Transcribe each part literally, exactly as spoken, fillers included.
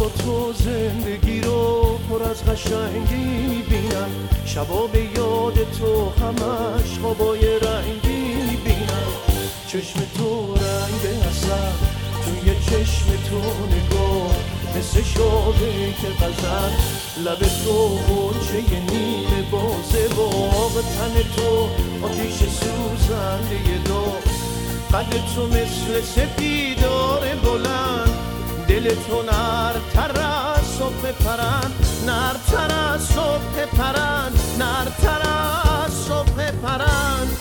با تو زندگی رو پر از قشنگی میبینم، شبا به یاد تو همش خوابای رنگی میبینم. چشم تو رنگ حسن، توی چشم تو نگاه مثل شاده که غزل، لب تو غنچه نیمه بازه باغ، تن تو آتیش سوزنده داغ، قد تو مثل سپیدار بلند، دل تو نرتر از صبح پرند، نرتر از صبح پرند، نرتر از صبح پرند.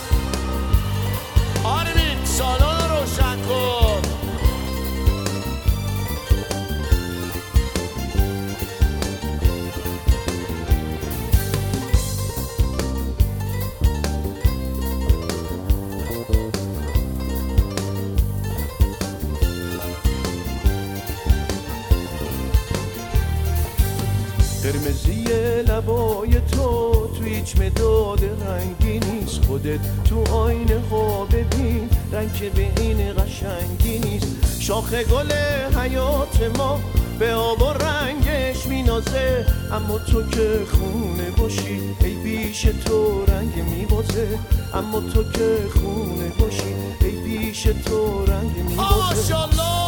آرمین سالن روشن کن. قرمزی لبای تو تو هیچ مداد رنگی نیست، خودت تو آینه ها ببین رنگ که به این قشنگی نیست. شاخ گل حیات ما به آب و رنگش مینازه، اما تو که خونه باشی ای بیش تو رنگ میبازه، اما تو که خونه باشی ای بیش تو رنگ میبازه. ماشاءالله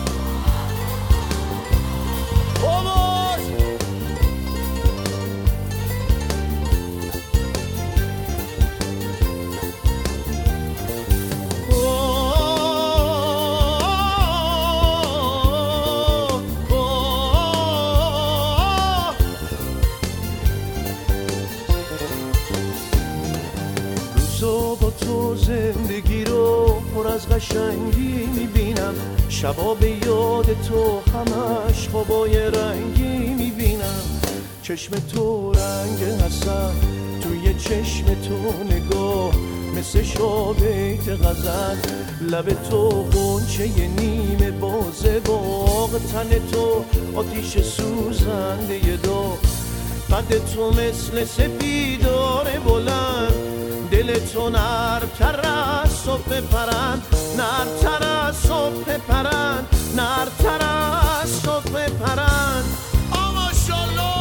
با تو زندگی رو پر از قشنگی میبینم، شبا به یاد تو همش خوابای رنگی میبینم. چشم تو رنگ حسن، توی چشم تو نگاه مثل شابیت غزل، لب تو غنچه نیمه بازه باغ، تن تو آتیش سوزنده داغ، قد تو مثل سپیدار بلند، دل تو نرتر از صبح پرند، نرتر از صبح پرند، نرتر از صبح پرند. ماشاءالله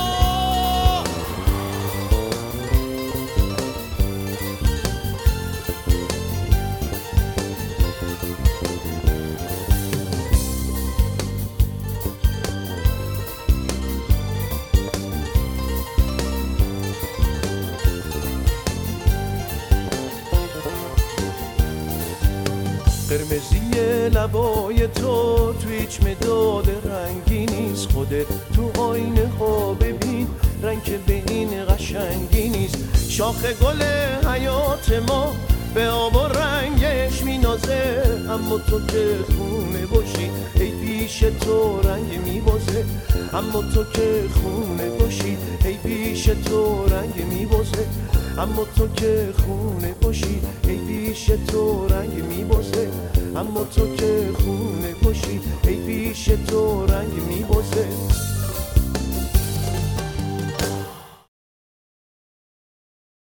قرمزی لبای تو تو هیچ مداد رنگی نیست، خودت تو آینه ها ببین رنگ که به این قشنگی نیست. شاخ گل حیات ما به آب و رنگش مینازه، اما تو که خونه باشی ای بیش تو رنگ میبازه، اما تو که خونه باشی ای بیش تو رنگ میبازه، اما تو که خونه باشی ای بیش تو رنگ میبازه، اما تو که خونه باشی ای بیش تو رنگ میبازه.